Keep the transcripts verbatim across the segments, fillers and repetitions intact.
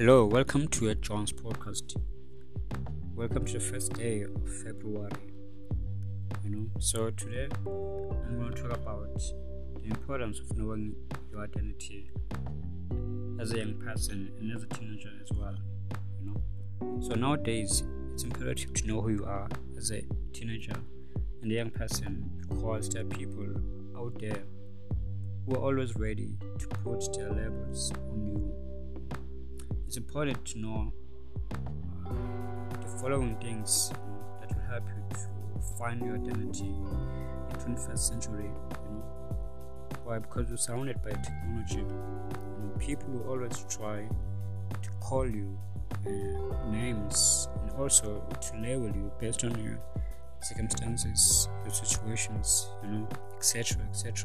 Hello, welcome to a John's podcast. Welcome to the first day of February. You know, so today I'm going to talk about the importance of knowing your identity as a young person and as a teenager as well. You know, so nowadays it's imperative to know who you are as a teenager and a young person because there are people out there who are always ready to put their labels on you. It's important to know uh, the following things you know, that will help you to find your identity in the twenty-first century. You know, why? Because you're surrounded by technology. You know, people will always try to call you uh, names and also to label you based on your circumstances, your situations, you know, et cetera, et cetera.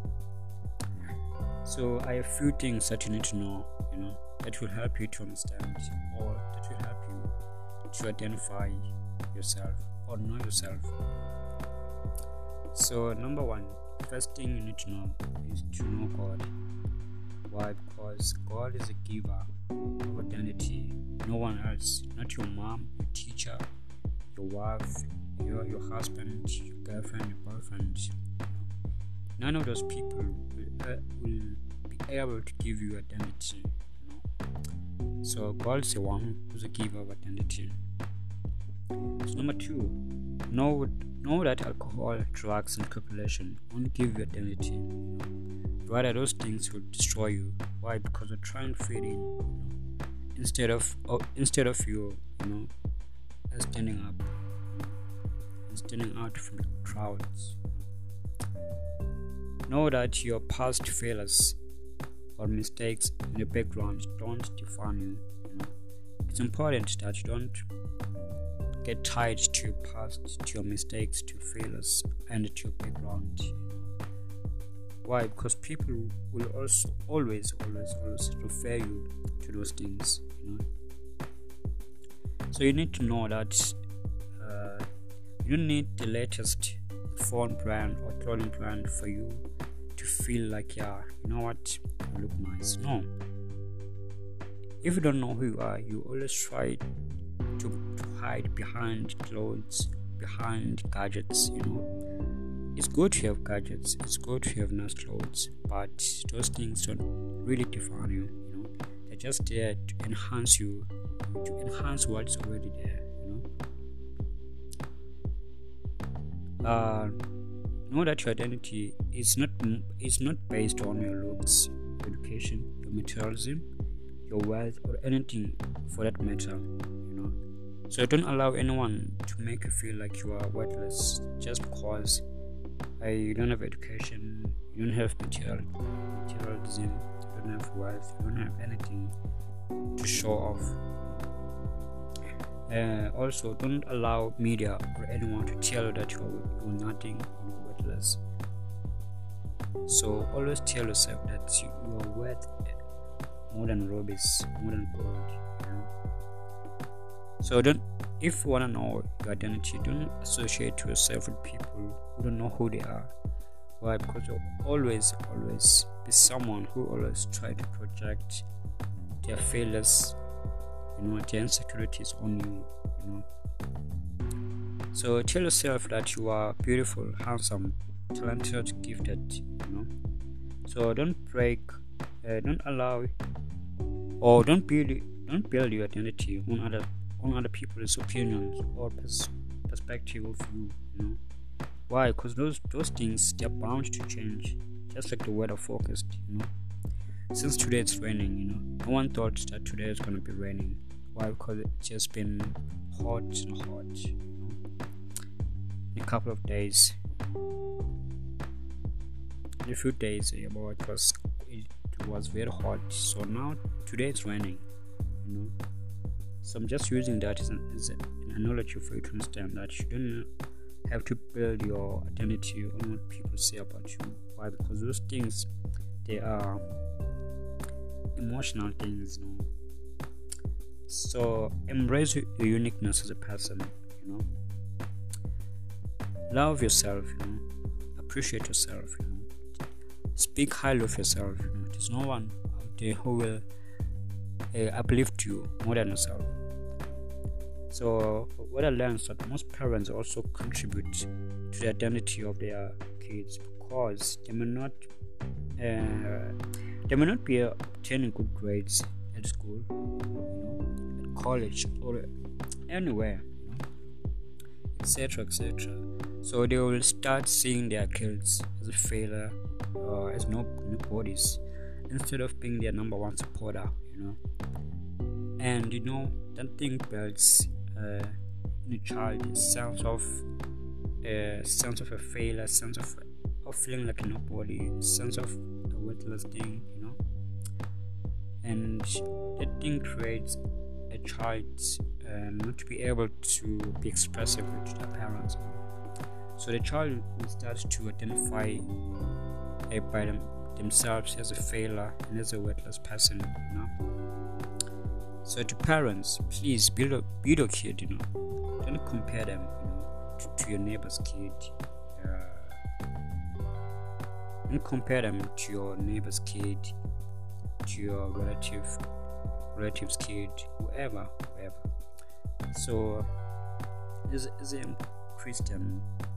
So I have a few things that you need to know. You know. That will help you to understand or that will help you to identify yourself or know yourself. So number one, first thing you need to know is to know God. Why? Because God is a giver of identity. No one else, not your mom, your teacher, your wife, your your husband, your girlfriend, your boyfriend. None of those people will, uh, will be able to give you identity. So God is the one who's a giver of identity. So number two, know know that alcohol, drugs, and population won't give you identity. Rather, those things will destroy you. Why? Because you're trying to fit in, you know, instead of oh, instead of you, you know, standing up and standing out from the crowds. Know that your past failures or mistakes in the background don't define you. You know, it's important that you don't get tied to your past, to your mistakes, to your failures, and to your background. Why? Because people will also always, always, always refer you to those things. You know, so you need to know that uh, you don't need the latest phone brand or clothing brand for you to feel like, yeah, you know what, I look nice. No. If you don't know who you are, you always try to, to hide behind clothes, behind gadgets. You know, it's good to have gadgets, it's good to have nice clothes, but those things don't really define you. You know, they're just there to enhance you, to enhance what's already there. You know. Uh, Know that your identity is not is not based on your looks, your education, your materialism, your wealth, or anything for that matter. You know, so don't allow anyone to make you feel like you are worthless just because uh, you don't have education, you don't have material, materialism, you don't have wealth, you don't have anything to show off. Uh, also, don't allow media or anyone to tell you that you are, you are nothing or worthless. So always tell yourself that you, you are worth more than rubies, more than gold. You know? So don't, if you wanna know your identity, don't associate yourself with people who don't know who they are. Why? Because you'll always, always be someone who always try to project their failures, you know, the insecurities on you, you know. So tell yourself that you are beautiful, handsome, talented, gifted, you know. So don't break, uh, don't allow, or don't build, don't build your identity on other, on other people's opinions or pers- perspective of you, you know. Why? Because those those things, they're bound to change, just like the weather forecast, you know. Since today it's raining, you know, no one thought that today is going to be raining. Why? Because it's just been hot and hot, you know. In a couple of days, in a few days ago, it was it was very hot. So now today it's raining, you know. So I'm just using that as an, as an analogy for you to understand that you don't have to build your identity on what people say about you. Why? Because those things, they are emotional things, you know. So embrace your uniqueness as a person, you know. Love yourself, you know. Appreciate yourself, you know. Speak highly of yourself, you know. There's no one out there who will uh, uplift you more than yourself. So what I learned is that most parents also contribute to the identity of their kids because they may not uh, they may not be obtaining good grades at school, you know, at college or anywhere, you know, etc, etc. So they will start seeing their kids as a failure or as no nobodies instead of being their number one supporter, you know. And you know that thing builds uh, in a child a sense of a sense of a failure, sense of of feeling like a nobody, sense of a worthless thing, you know. And that thing creates a child uh, not to be able to be expressive to their parents. So the child will start to identify uh, by them, themselves as a failure and as a worthless person, you know. So to parents, please build a build a kid, you know. Don't compare them, you know, to, to your neighbor's kid. Uh, don't compare them to your neighbor's kid, to your relative, relative's kid, whoever, whoever. So, as as a Christian,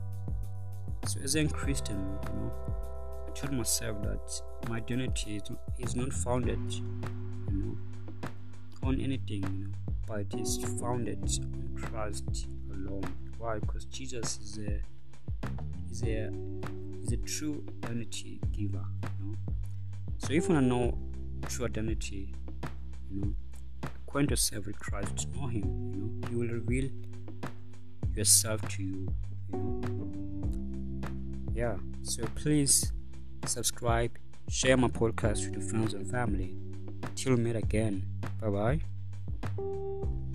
so as a Christian, you know, I told myself that my identity is not, is not founded, you know, on anything, you know, but it is founded on Christ alone. Why? Because Jesus is a is a is a true identity giver, you know. So if you wanna know true identity, you know, acquaint yourself with Christ, know Him, you know, He will reveal yourself to you, you know. Yeah. So please subscribe, share my podcast with your friends and family. Till we meet again. Bye bye.